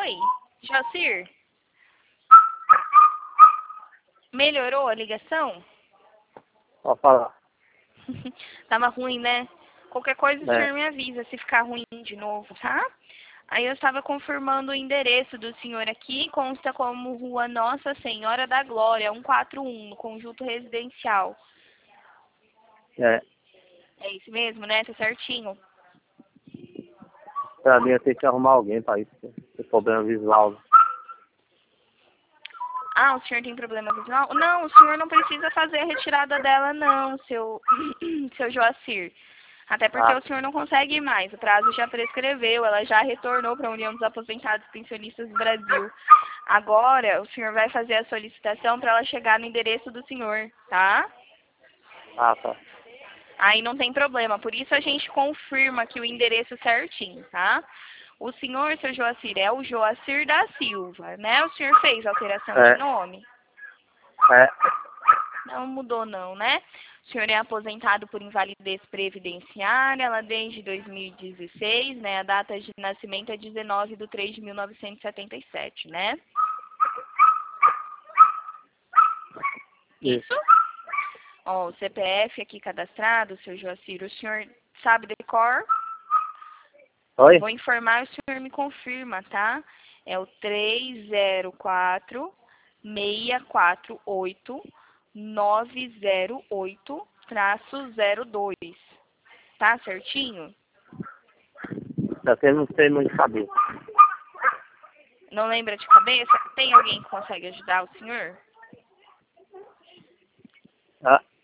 Oi, Joacir? Melhorou a ligação? Pode falar. Tava ruim, né? Qualquer coisa o É. senhor me avisa se ficar ruim de novo, tá? Aí eu estava confirmando o endereço do senhor aqui, consta como Rua Nossa Senhora da Glória, 141, no conjunto residencial. É. É isso mesmo, né? Tá certinho. Pra mim eu tenho que arrumar alguém pra isso. Tem problema visual. Ah, o senhor tem problema visual? Não, o senhor não precisa fazer a retirada dela, não, seu, seu Joacir. Até porque Ah, o senhor não consegue mais. O prazo já prescreveu, ela já retornou para a União dos Aposentados Pensionistas do Brasil. Agora, o senhor vai fazer a solicitação para ela chegar no endereço do senhor, tá? tá. Aí não tem problema. Por isso a gente confirma aqui o endereço certinho, tá? O senhor, seu Joacir, é o Joacir da Silva, né? O senhor fez alteração de nome? É. Não mudou não, né? O senhor é aposentado por invalidez previdenciária, ela desde 2016, né? A data de nascimento é 19/3/1977, né? Isso. Ó, o CPF aqui cadastrado, seu Joacir, o senhor sabe de cor? Oi? Vou informar, o senhor me confirma, tá? É o 304-648-908-02. Tá certinho? Eu não sei muito saber. Não lembra de cabeça? Tem alguém que consegue ajudar o senhor? Ah.